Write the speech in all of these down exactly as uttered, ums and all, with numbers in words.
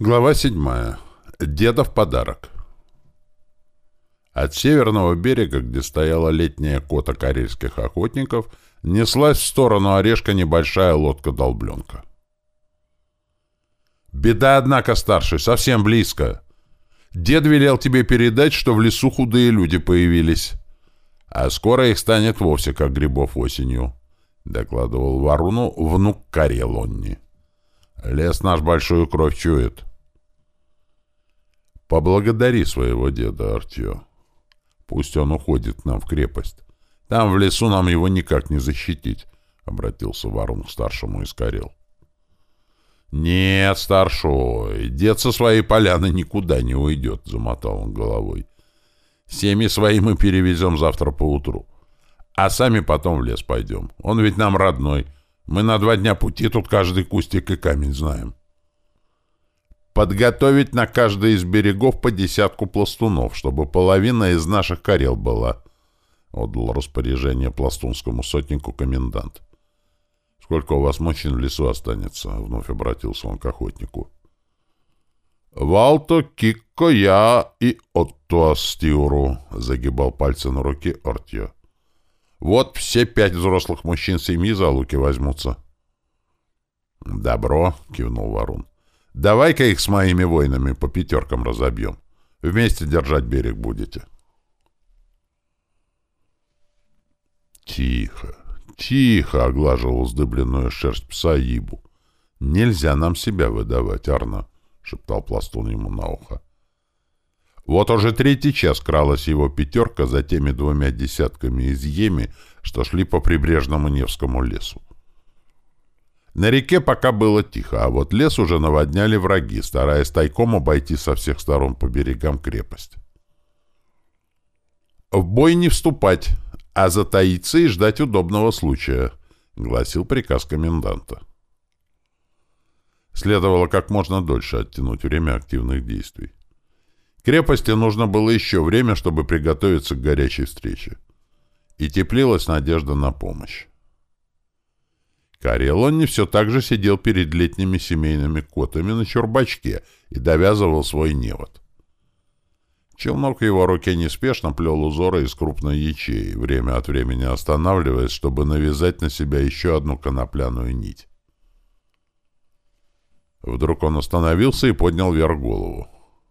Глава седьмая. Дедов подарок. От северного берега, где стояла летняя кота карельских охотников, неслась в сторону Орешка небольшая лодка-долбленка. «Беда, однако, старший, совсем близко. Дед велел тебе передать, что в лесу худые люди появились, а скоро их станет вовсе как грибов осенью», — докладывал Варуну внук Карелонни. «Лес наш большую кровь чует». «Поблагодари своего деда, Артё. Пусть он уходит к нам в крепость. Там в лесу нам его никак не защитить», — обратился Варун к старшему из Карел. «Нет, старшой, дед со своей поляны никуда не уйдет», — замотал он головой. «Семьи свои мы перевезем завтра поутру, а сами потом в лес пойдем. Он ведь нам родной. Мы на два дня пути тут каждый кустик и камень знаем. Подготовить на каждый из берегов по десятку пластунов, чтобы половина из наших Карел была», — отдал распоряжение пластунскому сотнику комендант. «Сколько у вас мужчин в лесу останется?» — вновь обратился он к охотнику. «Валто, Кикко, я и Оттуастиуру», — загибал пальцы на руке Ортьё. «Вот все пять взрослых мужчин семьи за луки возьмутся». «Добро», — кивнул Варун. «Давай-ка их с моими воинами по пятеркам разобьем. Вместе держать берег будете». «Тихо, тихо», — оглаживал вздыбленную шерсть пса Ибу. «Нельзя нам себя выдавать, Арна», — шептал пластун ему на ухо. Вот уже третий час кралась его пятерка за теми двумя десятками из Йеми, что шли по прибрежному Невскому лесу. На реке пока было тихо, а вот лес уже наводняли враги, стараясь тайком обойти со всех сторон по берегам крепость. «В бой не вступать, а затаиться и ждать удобного случая», — гласил приказ коменданта. Следовало как можно дольше оттянуть время активных действий. Крепости нужно было еще время, чтобы приготовиться к горячей встрече. И теплилась надежда на помощь. Карелонни все так же сидел перед летними семейными котами на чурбачке и довязывал свой невод. Челнок в его руке неспешно плел узоры из крупной ячеи, время от времени останавливаясь, чтобы навязать на себя еще одну конопляную нить. Вдруг он остановился и поднял вверх голову.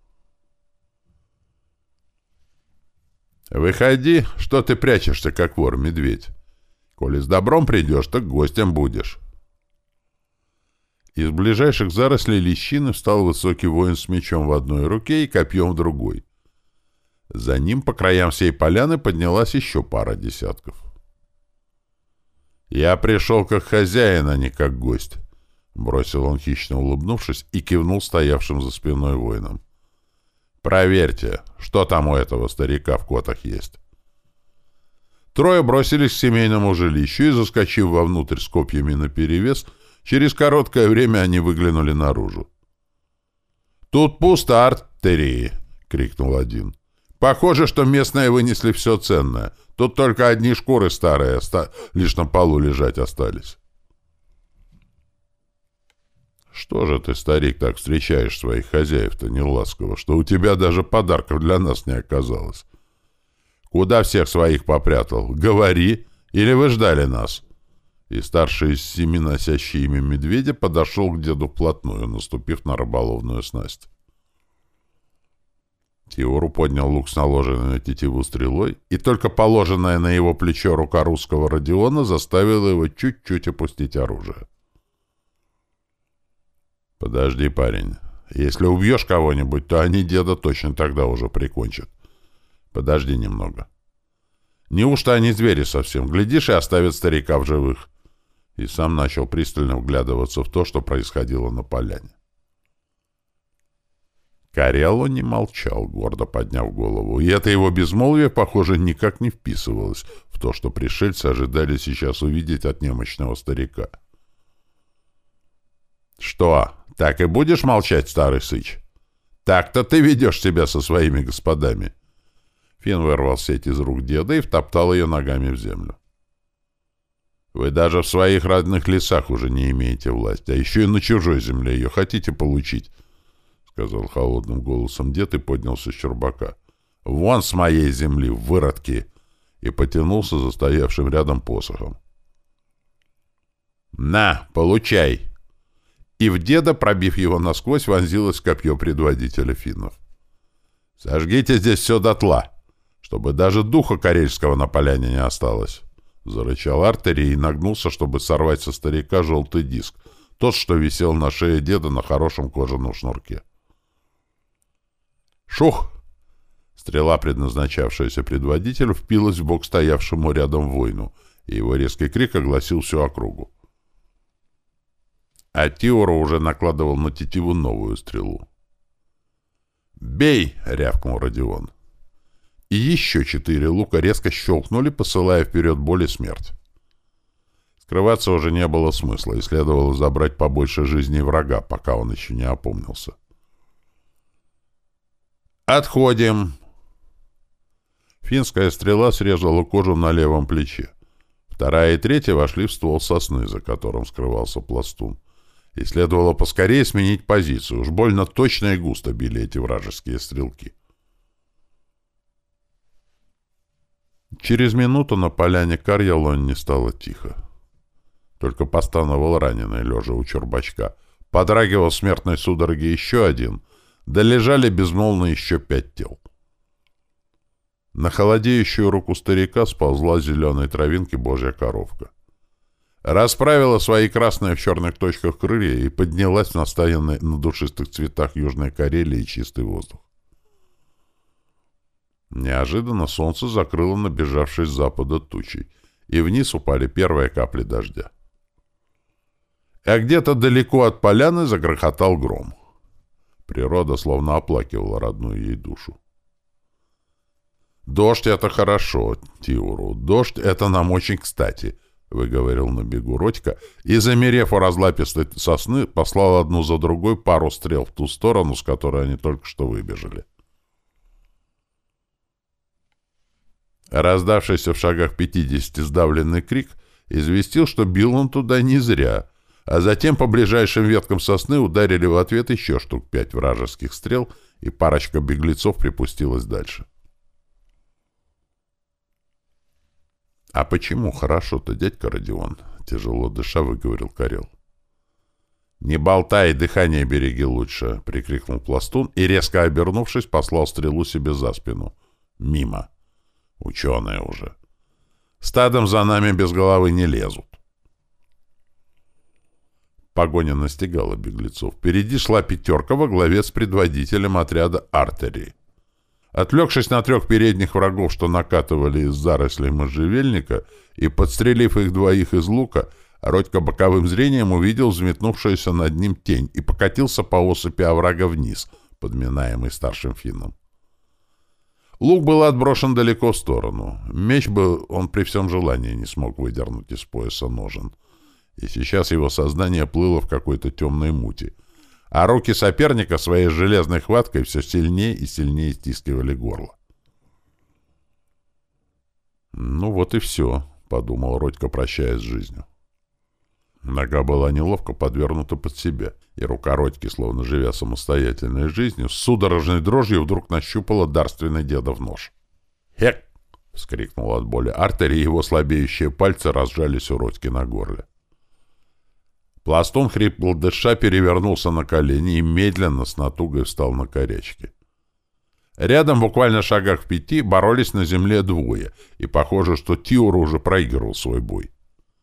«Выходи, что ты прячешься, как вор-медведь. Коли с добром придешь, так гостем будешь». Из ближайших зарослей лещины встал высокий воин с мечом в одной руке и копьем в другой. За ним по краям всей поляны поднялась еще пара десятков. «Я пришел как хозяин, а не как гость», — бросил он, хищно улыбнувшись, и кивнул стоявшим за спиной воинам. «Проверьте, что там у этого старика в котах есть». Трое бросились к семейному жилищу и, заскочив вовнутрь с копьями наперевес, через короткое время они выглянули наружу. «Тут пусто, артерии!» — крикнул один. «Похоже, что местные вынесли все ценное. Тут только одни шкуры старые оста... лишь на полу лежать остались». «Что же ты, старик, так встречаешь своих хозяев-то неласково, что у тебя даже подарков для нас не оказалось? Куда всех своих попрятал? Говори, или вы ждали нас?» И старший из семи, носящий имя медведя, подошел к деду вплотную, наступив на рыболовную снасть. Тиору поднял лук с наложенной на тетиву стрелой, и только положенная на его плечо рука русского Родиона заставила его чуть-чуть опустить оружие. «Подожди, парень. Если убьешь кого-нибудь, то они деда точно тогда уже прикончат. Подожди немного. Неужто они звери совсем? Глядишь, и оставят старика в живых». И сам начал пристально вглядываться в то, что происходило на поляне. Карелло не молчал, гордо подняв голову, и это его безмолвие, похоже, никак не вписывалось в то, что пришельцы ожидали сейчас увидеть от немощного старика. «Что, так и будешь молчать, старый сыч? Так-то ты ведешь себя со своими господами». Фин вырвал сеть из рук деда и втоптал ее ногами в землю. «Вы даже в своих родных лесах уже не имеете власти, а еще и на чужой земле ее хотите получить», — сказал холодным голосом дед и поднялся с чурбака. — Вон с моей земли, выродки! И потянулся за стоявшим рядом посохом. — На, получай! И в деда, пробив его насквозь, вонзилось копье предводителя финнов. — Сожгите здесь все дотла, чтобы даже духа карельского на поляне не осталось! — зарычал Артери и нагнулся, чтобы сорвать со старика желтый диск, тот, что висел на шее деда на хорошем кожаном шнурке. «Шух!» Стрела, предназначавшаяся предводителю, впилась в бок стоявшему рядом воину, и его резкий крик огласил всю округу. А Тиора уже накладывал на тетиву новую стрелу. «Бей!» — рявкнул Родион. И еще четыре лука резко щелкнули, посылая вперед боль и смерть. Скрываться уже не было смысла, и следовало забрать побольше жизни врага, пока он еще не опомнился. «Отходим!» Финская стрела срезала кожу на левом плече. Вторая и третья вошли в ствол сосны, за которым скрывался пластун. И следовало поскорее сменить позицию. Уж больно точно и густо били эти вражеские стрелки. Через минуту на поляне Карьялонне стало тихо. Только постановал раненый, лежа у чурбачка. Подрагивал в смертной судороге еще один, да лежали безмолвно еще пять тел. На холодеющую руку старика сползла с зеленой травинки божья коровка. Расправила свои красные в черных точках крылья и поднялась на стоянной на душистых цветах Южной Карелии чистый воздух. Неожиданно солнце закрыло набежавшей с запада тучей, и вниз упали первые капли дождя. А где-то далеко от поляны загрохотал гром. Природа словно оплакивала родную ей душу. «Дождь — это хорошо, Тиуру, дождь — это нам очень кстати», — выговорил на бегу Родька, и, замерев у разлапистой сосны, послал одну за другой пару стрел в ту сторону, с которой они только что выбежали. Раздавшийся в шагах пятидесяти сдавленный крик известил, что бил он туда не зря, а затем по ближайшим веткам сосны ударили в ответ еще штук пять вражеских стрел, и парочка беглецов припустилась дальше. — А почему хорошо-то, дядька Родион? — тяжело дыша выговорил Карел. — Не болтай, дыхание береги лучше! — прикрикнул пластун и, резко обернувшись, послал стрелу себе за спину. — Мимо! Ученые уже. Стадом за нами без головы не лезут. Погоня настигала беглецов. Впереди шла пятерка во главе с предводителем отряда Артери. Отвлекшись на трех передних врагов, что накатывали из зарослей можжевельника, и подстрелив их двоих из лука, Родька боковым зрением увидел взметнувшуюся над ним тень и покатился по осыпи оврага вниз, подминаемый старшим финном. Лук был отброшен далеко в сторону. Меч бы он при всем желании не смог выдернуть из пояса ножен. И сейчас его сознание плыло в какой-то темной мути. А руки соперника своей железной хваткой все сильнее и сильнее стискивали горло. «Ну вот и все», — подумал Родька, прощаясь с жизнью. Нога была неловко подвернута под себя, и рука Родьки, словно живя самостоятельной жизнью, с судорожной дрожью вдруг нащупала дарственный дедов нож. «Хек!» — вскрикнул от боли Артери, и его слабеющие пальцы разжались у Родьки на горле. Пластун, хрипло дыша, перевернулся на колени и медленно с натугой встал на корячки. Рядом, буквально в шагах в пяти, боролись на земле двое, и похоже, что Тиур уже проигрывал свой бой.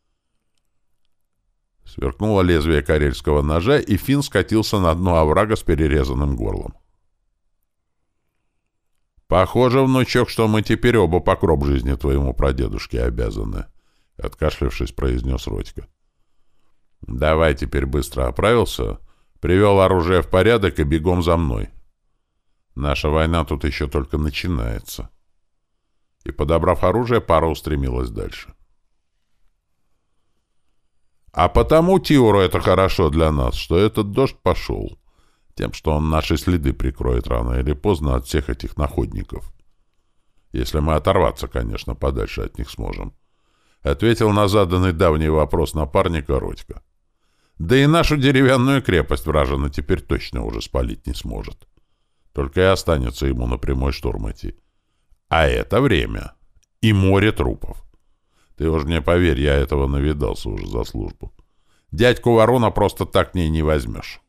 Сверкнуло лезвие карельского ножа, и финн скатился на дно оврага с перерезанным горлом. «Похоже, внучок, что мы теперь оба по гроб жизни твоему прадедушке обязаны», — откашлявшись, произнес Родька. «Давай теперь быстро оправился, привел оружие в порядок и бегом за мной. Наша война тут еще только начинается». И, подобрав оружие, пара устремилась дальше. «А потому, Тиуру, это хорошо для нас, что этот дождь пошел, тем, что он наши следы прикроет рано или поздно от всех этих находников. Если мы оторваться, конечно, подальше от них сможем», — ответил на заданный давний вопрос напарника Родька. Да и нашу деревянную крепость вражина теперь точно уже спалить не сможет. Только и останется ему на прямой штурм идти. А это время. И море трупов. Ты уж мне поверь, я этого навидался уже за службу. Дядьку Ворона просто так к ней не возьмешь.